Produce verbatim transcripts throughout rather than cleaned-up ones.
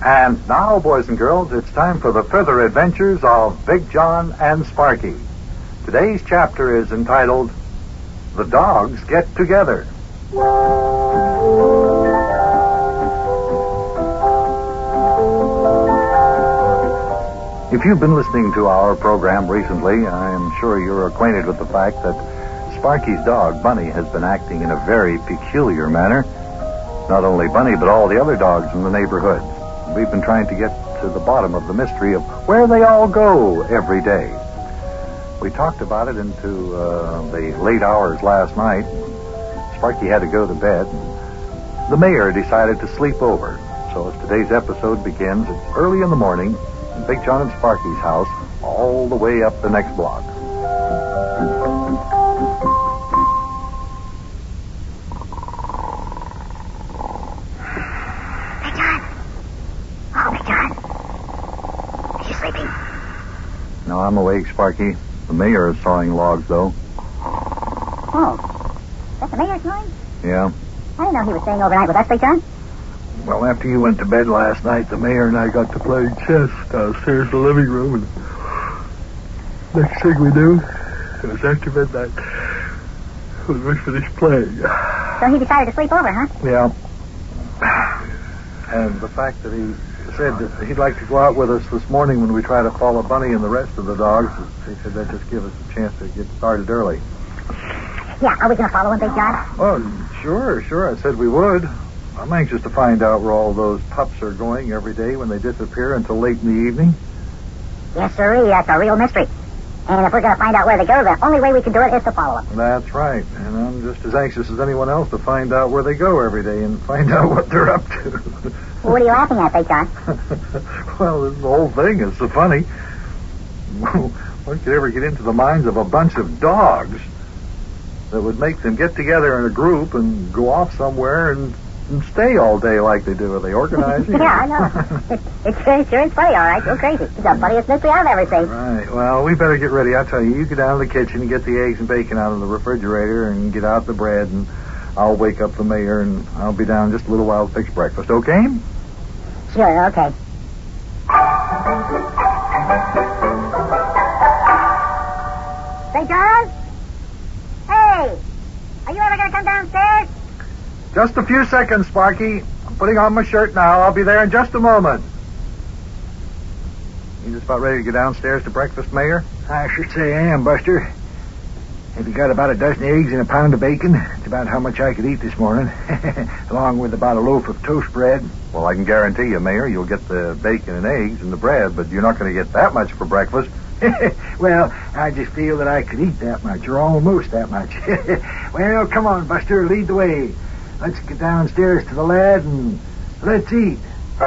And now, boys and girls, it's time for the further adventures of Big John and Sparky. Today's chapter is entitled, The Dogs Get Together. If you've been listening to our program recently, I'm sure you're acquainted with the fact that Sparky's dog, Bunny, has been acting in a very peculiar manner. Not only Bunny, but all the other dogs in the neighborhood. We've been trying to get to the bottom of the mystery of where they all go every day. We talked about it into uh, the late hours last night. Sparky had to go to bed. The mayor decided to sleep over. So as today's episode begins, it's early in the morning in Big John and Sparky's house, all the way up the next block. Big John. Oh, Big John. Are you sleeping? No, I'm awake, Sparky. The mayor is sawing logs, though. Oh. Is that the mayor's snoring? Yeah. I didn't know he was staying overnight with us, Big John. Well, after you went to bed last night, the mayor and I got to play chess downstairs in the living room, and next thing we knew, it was after midnight when we finished playing. So he decided to sleep over, huh? Yeah. And the fact that he said that he'd like to go out with us this morning when we try to follow Bunny and the rest of the dogs, he said that'd just give us a chance to get started early. Yeah, are we going to follow him, Big John? Oh, sure, sure. I said we would. I'm anxious to find out where all those pups are going every day when they disappear until late in the evening. Yes, sirree. That's a real mystery. And if we're going to find out where they go, the only way we can do it is to follow them. That's right. And I'm just as anxious as anyone else to find out where they go every day and find out what they're up to. What are you laughing at, Big John? Well, the whole thing is so funny. One could ever get into the minds of a bunch of dogs that would make them get together in a group and go off somewhere and, and stay all day like they do. Are they organizing? Yeah, I know. It's, it's sure, sure it's funny, all right. Go crazy. It's the funniest mystery I've ever seen. Right. Well, we better get ready. I'll tell you, you get down to the kitchen and get the eggs and bacon out of the refrigerator and get out the bread, and I'll wake up the mayor, and I'll be down just a little while to fix breakfast, okay? Sure, okay. Big John? Hey! Are you ever going to come downstairs? Just a few seconds, Sparky. I'm putting on my shirt now. I'll be there in just a moment. You just about ready to get downstairs to breakfast, Mayor? I should say I am, Buster. Have you got about a dozen eggs and a pound of bacon? It's about how much I could eat this morning, along with about a loaf of toast bread. Well, I can guarantee you, Mayor, you'll get the bacon and eggs and the bread, but you're not going to get that much for breakfast. Well, I just feel that I could eat that much, or almost that much. Well, come on, Buster, lead the way. Let's get downstairs to the lad and let's eat.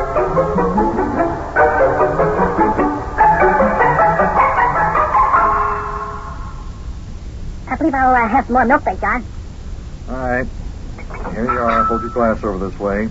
I believe I'll uh, have some more milk, Big John. All right. Here you are. Hold your glass over this way.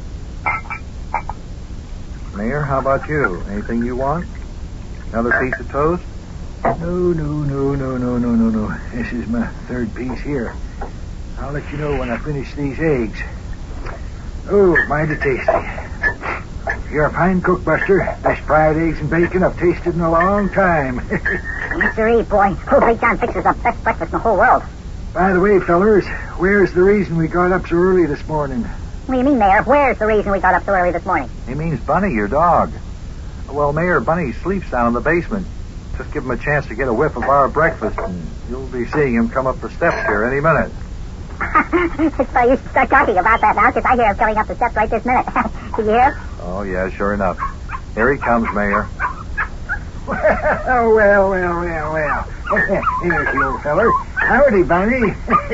Mayor, how about you? Anything you want? Another piece of toast? No, no, no, no, no, no, no, no. This is my third piece here. I'll let you know when I finish these eggs. Oh, mighty tasty. You're a fine cook, Buster. Best fried eggs and bacon I've tasted in a long time. Yes, sirree, boy. Oh, Big John fixes the best breakfast in the whole world. By the way, fellers, where's the reason we got up so early this morning? What do you mean, Mayor? Where's the reason we got up so early this morning? He means Bunny, your dog. Well, Mayor, Bunny sleeps down in the basement. Just give him a chance to get a whiff of our breakfast, and you'll be seeing him come up the steps here any minute. It's funny you should start talking about that now, because I hear him coming up the steps right this minute. Did you hear him? Oh, yeah, sure enough. Here he comes, Mayor. Well, well, well, well, well. Here's the old feller. Howdy, Bunny.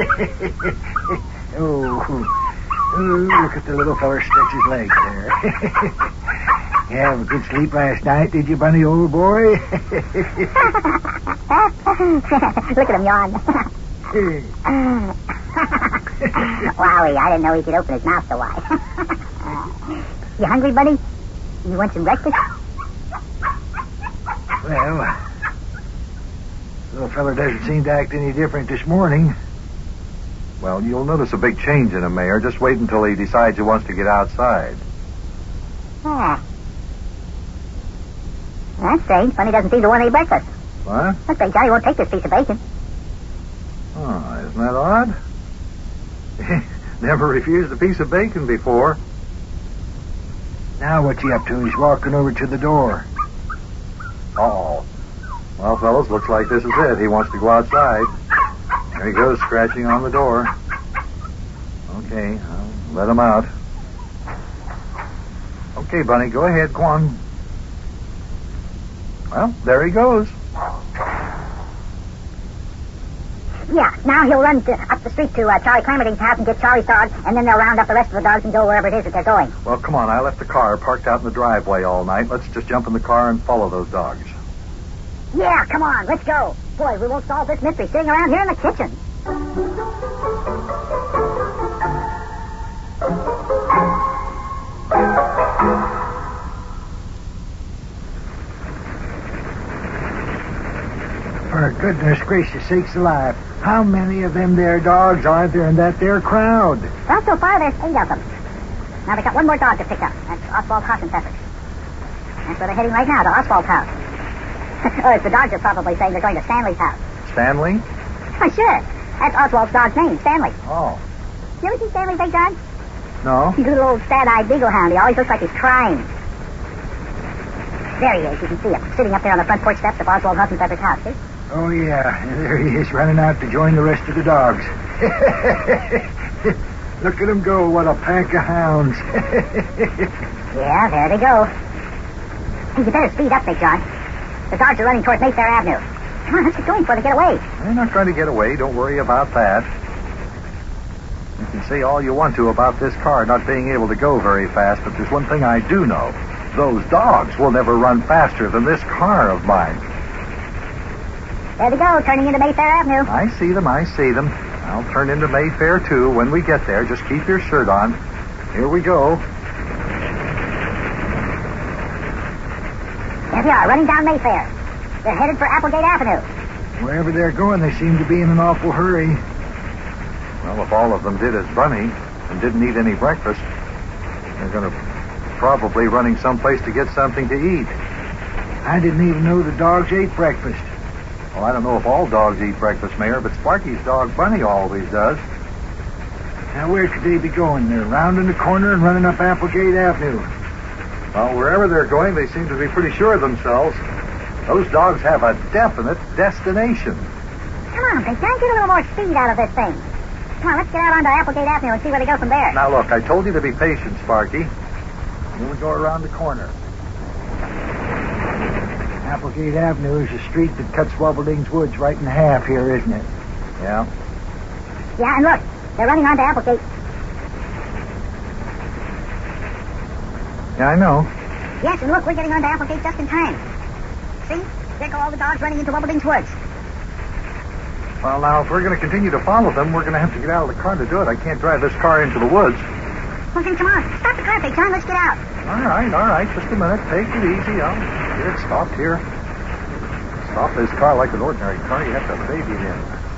oh, oh, look at the little feller stretch his legs there. You have a good sleep last night, did you, Bunny, old boy? Look at him yawn. Wowie, I didn't know he could open his mouth so wide. You hungry, buddy? You want some breakfast? Well, little feller doesn't seem to act any different this morning. Well, you'll notice a big change in him, Mayor. Just wait until he decides he wants to get outside. Ah, That's strange. Bunny doesn't seem to want any breakfast. What? Look, Big John, he won't take this piece of bacon. Oh, isn't that odd? Never refused a piece of bacon before. Now what's he up to? He's walking over to the door. Uh-oh. Well, fellas, looks like this is it. He wants to go outside. There he goes, scratching on the door. Okay, I'll let him out. Okay, Bunny, go ahead. Go on. Well, there he goes. Yeah, now he'll run to, up the street to uh, Charlie Clammerting's house and get Charlie's dog, and then they'll round up the rest of the dogs and go wherever it is that they're going. Well, come on. I left the car parked out in the driveway all night. Let's just jump in the car and follow those dogs. Yeah, come on, let's go. Boy, we won't solve this mystery sitting around here in the kitchen. For goodness gracious sakes alive, how many of them there dogs are there in that there crowd? Well, so far there's eight of them. Now they got one more dog to pick up. That's Oswald Hassenpfeffer. That's where they're heading right now, to Oswald's house. Or as the dogs are probably saying, they're going to Stanley's house. Stanley? Oh, sure. That's Oswald's dog's name, Stanley. Oh. You ever see Stanley, Big John? No? He's a little old sad-eyed beagle hound. He always looks like he's crying. There he is. You can see him, sitting up there on the front porch steps of Oswald Hassenpfeffer's house, see? Oh, yeah. There he is, running out to join the rest of the dogs. Look at him go. What a pack of hounds. Yeah, there they go. Hey, you better speed up, Big John. The dogs are running toward Mayfair Avenue. Come on, let's get going before they get away. They're not going to get away. Don't worry about that. You can say all you want to about this car not being able to go very fast, but there's one thing I do know. Those dogs will never run faster than this car of mine. There they go, turning into Mayfair Avenue. I see them, I see them. I'll turn into Mayfair, too, when we get there. Just keep your shirt on. Here we go. There they are, running down Mayfair. They're headed for Applegate Avenue. Wherever they're going, they seem to be in an awful hurry. Well, if all of them did as Bunny and didn't eat any breakfast, they're going to probably running someplace to get something to eat. I didn't even know the dogs ate breakfast. Well, I don't know if all dogs eat breakfast, Mayor, but Sparky's dog, Bunny, always does. Now, where could they be going? They're rounding the corner and running up Applegate Avenue. Well, wherever they're going, they seem to be pretty sure of themselves. Those dogs have a definite destination. Come on, Big John, get a little more speed out of this thing. Come on, let's get out onto Applegate Avenue and see where they go from there. Now, look, I told you to be patient, Sparky. Here we go around the corner. Applegate Avenue is a street that cuts Wobbleding's Woods right in half here, isn't it? Yeah. Yeah, and look, they're running onto Applegate. Yeah, I know. Yes, and look, we're getting onto Applegate just in time. See? There go all the dogs running into Wobbleding's Woods. Well, now, if we're going to continue to follow them, we're going to have to get out of the car to do it. I can't drive this car into the woods. Well, then come on. Stop the car, Big John. Let's get out. All right, all right. Just a minute. Take it easy. I'll get it stopped here. Stop this car like an ordinary car. You have to have a baby in.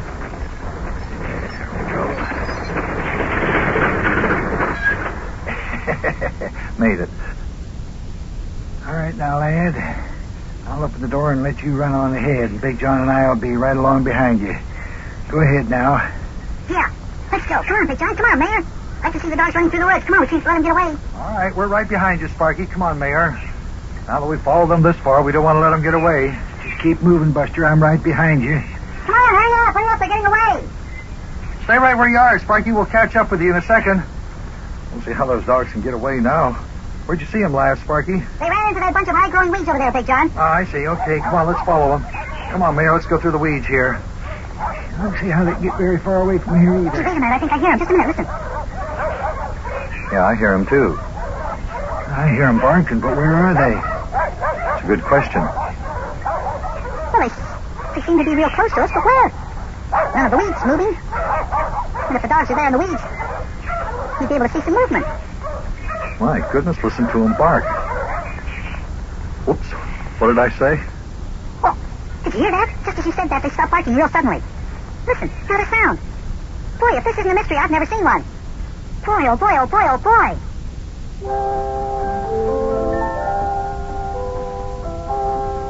There we go. Made it. All right, now, lad. I'll open the door and let you run on ahead, and Big John and I will be right along behind you. Go ahead now. Yeah, let's go. Come on, Big John. Come on, Mayor. I'd like to see the dogs running through the woods. Come on, we can't let them get away. All right, we're right behind you, Sparky. Come on, Mayor. Now that we've followed them this far, we don't want to let them get away. Just keep moving, Buster. I'm right behind you. Come on, hurry up. Hurry up. They're getting away. Stay right where you are, Sparky. We'll catch up with you in a second. We'll see how those dogs can get away now. Where'd you see them last, Sparky? They ran into that bunch of high-growing weeds over there, Big John. Oh, I see. Okay, come on, let's follow them. Come on, Mayor, let's go through the weeds here. I don't see how they can get very far away from here either. Hey, wait a minute. I think I hear them. Just a minute. Listen. Yeah, I hear them, too. I hear them barking, but where are they? It's a good question. Well, they, they seem to be real close to us, but where? None of the weeds moving. And if the dogs are there in the weeds, you'd be able to see some movement. My goodness, listen to them bark. Whoops. What did I say? Oh, did you hear that? Just as you said that, they stopped barking real suddenly. Listen, not a sound. Boy, if this isn't a mystery, I've never seen one. Boy, oh boy, oh boy, oh boy.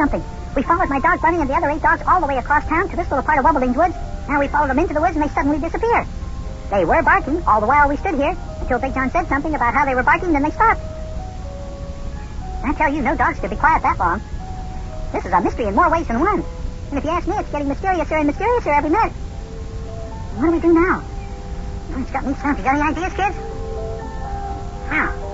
something. We followed my dog Bunny and the other eight dogs all the way across town to this little part of Wubbling's woods. Now we followed them into the woods and they suddenly disappeared. They were barking all the while we stood here until Big John said something about how they were barking, then they stopped. I tell you, no dogs could be quiet that long. This is a mystery in more ways than one. And if you ask me, it's getting mysteriouser and mysteriouser every minute. What do we do now? Oh, it's got me stumped. You got any ideas, kids? Now,